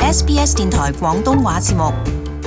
SBS 電台廣東話節目。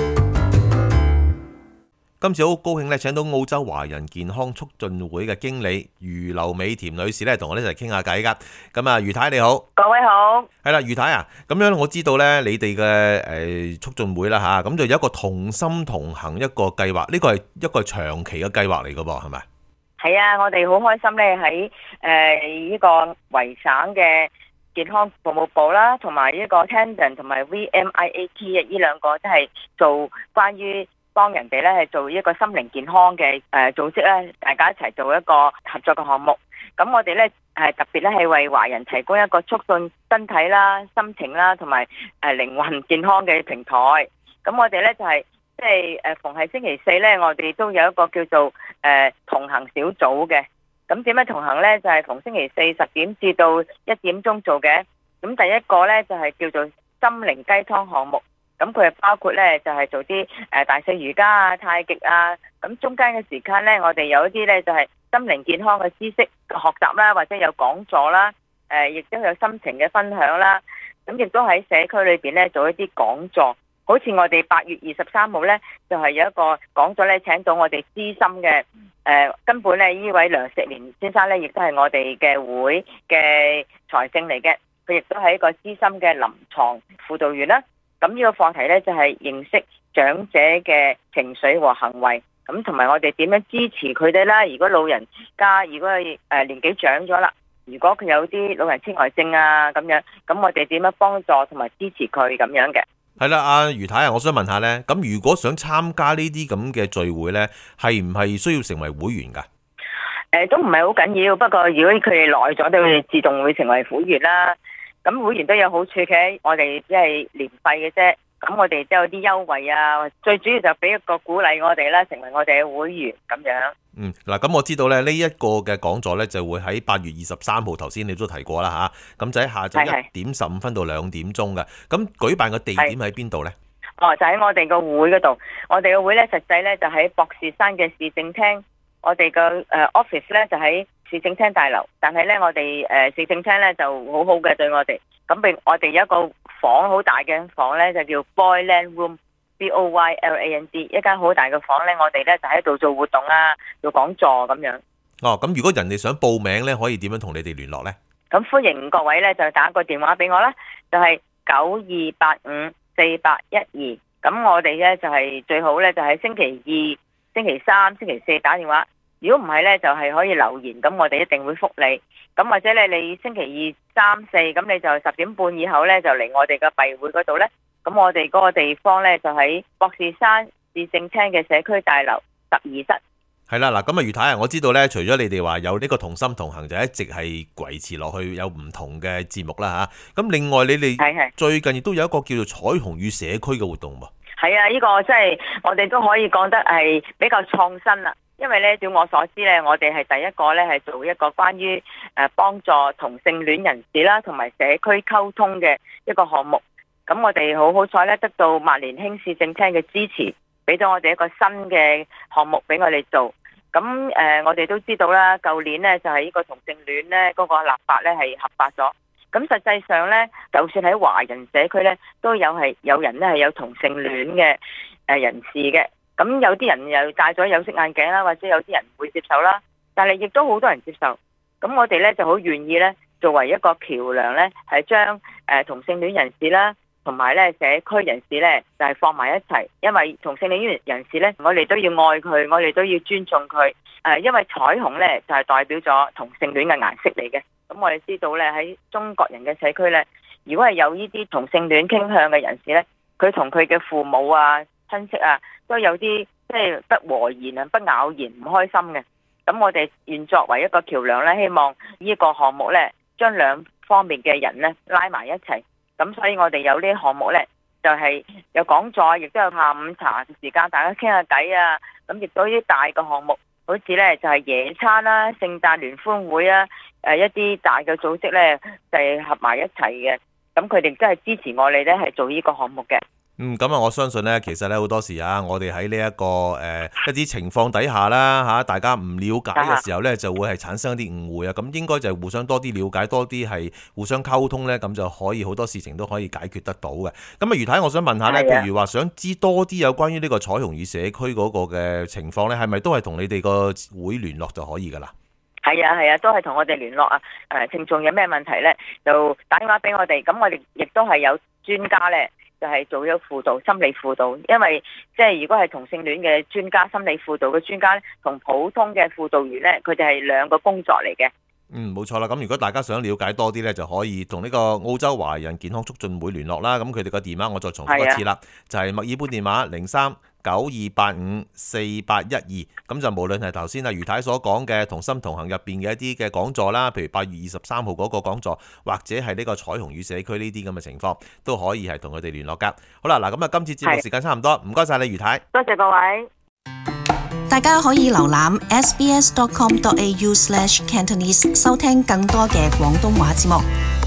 今次好高興咧，請到澳洲華人健康促進會嘅經理余劉美甜女士咧，同我哋一齊傾下偈噶。咁啊，余太你好， 各位好。 係啦，余太啊，咁樣我知道咧，你哋嘅促進會啦吓，咁就有一個同心同行一個計劃，呢個係一個長期嘅計劃嚟噶噃，係咪？係啊，我哋好開心咧，喺呢個維省嘅健康服務部啦，同埋呢個 Tandem 同埋 VMIAT 呢兩個，即係做關於幫人哋咧係做一個心靈健康嘅組織咧，大家一齊做一個合作嘅項目。咁我哋咧特別咧係為華人提供一個促進身體啦、心情啦同埋靈魂健康嘅平台。咁我哋咧就係即係逢係星期四咧，我哋都有一個叫做同行小組嘅。咁點樣同行咧？就係逢星期四10點至到1點鐘做嘅。咁第一個咧就係叫做心靈雞湯項目。咁佢係包括咧就係做啲大四瑜伽啊、太極啊。咁中間嘅時間咧，我哋有一啲咧就係心靈健康嘅知識學習啦，或者有講座啦，亦都有心情嘅分享啦。咁亦都喺社區裏邊咧做一啲講座。好似我哋8月23號咧，就係有一個講座咧，請到我哋資深嘅根本咧呢位梁石蓮先生咧，亦都係我哋嘅會嘅財政嚟嘅，佢亦都係一個資深嘅臨床輔導員啦。咁呢個課題咧就係認識長者嘅情緒和行為，咁同埋我哋點樣支持佢哋啦。如果老人家如果係年紀長咗啦，如果佢有啲老人痴呆症啊咁樣，咁我哋點樣幫助同埋支持佢咁樣嘅？ 係啦，阿余太啊，我想問下咧，咁如果想參加呢啲咁嘅聚會咧，係唔係需要成為會員噶？ 都唔係好緊要，不過如果佢哋耐咗，都會自動會成為會員啦。咁會員都有好處嘅，我哋即係年費嘅啫。咁我哋都有啲優惠啊，最主要就俾一個鼓勵我哋啦，成為我哋嘅會員咁樣。 嗱，咁我知道咧，呢一個嘅講座咧就會喺8月23號，頭先你都提過啦吓，咁就喺下晝1點15分到2點鐘嘅。咁舉辦嘅地點喺邊度咧？ 就喺我哋個會嗰度。我哋嘅會咧實際咧就喺博士山嘅市政廳。我哋嘅office 咧就喺市政廳大樓，但係咧我哋市政廳咧就好好嘅對我哋。咁我哋有一個房，好大嘅房咧，就叫 Boyland Room，BOYLAND， 一間好大嘅房咧，我哋咧就喺度做活動啊，做講座咁樣。 咁如果人哋想報名咧，可以點樣同你哋聯絡咧？ 咁歡迎各位咧就打個電話俾我啦，就係92854812。咁我哋咧就係最好咧就喺星期二、星期三、星期四打電話。如果唔係咧，就係可以留言，咁我哋一定會覆你。咁或者你星期2、3、4，咁你就10點半以後咧，就嚟我哋嘅閉會嗰度咧。咁我哋嗰個地方咧，就喺博士山市政廳嘅社區大樓12室。係啦，嗱，咁啊，余太啊，我知道咧，除咗你哋話有呢個同心同行，就一直係維持落去，有唔同嘅節目啦吓。咁另外你哋最近亦都有一個叫做彩虹與社區嘅活動喎。 係啊，呢個即係我哋都可以講得係比較創新啦。因為咧，照我所知咧，我哋係第一個咧係做一個關於幫助同性戀人士啦，同埋社區溝通嘅一個項目。咁我哋好彩咧，得到萬年興市政廳嘅支持，俾咗我哋一個新嘅項目俾我哋做。咁我哋都知道啦，舊年咧就係呢個同性戀咧嗰個立法咧係合法咗。咁實際上咧，就算喺華人社區咧，都有人咧係有同性戀嘅人士嘅。咁有啲人又戴咗有色眼鏡啦，或者有啲人唔會接受啦，但係亦都好多人接受。咁我哋咧就好願意咧，作為一個橋梁咧，係將同性戀人士啦，同埋咧社區人士咧，就係放埋一齊。因為同性戀人士咧，我哋都要愛佢，我哋都要尊重佢。因為彩虹咧就係代表咗同性戀嘅顏色嚟嘅。咁我哋知道咧，喺中國人嘅社區咧，如果係有呢啲同性戀傾向嘅人士咧，佢同佢嘅父母啊、親戚啊，都有啲即係不和言啊、不咬言、唔開心嘅。咁我哋願作為一個橋梁咧，希望呢個項目咧，將兩方面嘅人咧拉埋一齊。咁所以我哋有呢啲項目咧，就係有講座，亦都有下午茶時間，大家傾下偈啊。咁亦都啲大嘅項目，好似咧就係野餐啦、聖誕聯歡會啊，一啲大嘅組織咧就係合埋一齊嘅。咁佢哋真係支持我哋咧，係做呢個項目嘅。 咁我相信咧，其實咧好多時我哋喺呢一個一啲情況底下啦大家唔了解嘅時候咧，就會係產生一啲誤會啊。咁應該就係互相多啲了解，多啲係互相溝通咧，咁就可以好多事情都可以解決得到嘅。咁啊，余太，我想問下咧，譬如話想知多啲有關於呢個彩虹語社區嗰個嘅情況咧，係咪都係同你哋個會聯絡就可以噶啦？ 係啊，都係同我哋聯絡啊。聽眾有咩問題咧，就打電話俾我哋。咁我哋亦都係有專家咧。就係做咗輔導，心理輔導，因為即係如果係同性戀嘅專家、心理輔導嘅專家咧，同普通嘅輔導員咧，佢哋係兩個工作嚟嘅。 冇錯啦。咁如果大家想了解多啲咧，就可以同呢個澳洲華人健康促進會聯絡啦。咁佢哋個電話我再重複一次啦，就係墨爾本電話03-9285-4812。咁就無論係頭先余太所講嘅同心同行入邊嘅一啲嘅講座啦，譬如8月23號嗰個講座，或者係呢個彩虹語社區呢啲咁嘅情況，都可以係同佢哋聯絡噶。好啦，嗱咁啊，今次節目時間差唔多，唔該晒你余太， 多謝各位。 大家可以瀏覽 sbs.com.au/cantonese 收聽更多嘅廣東話節目。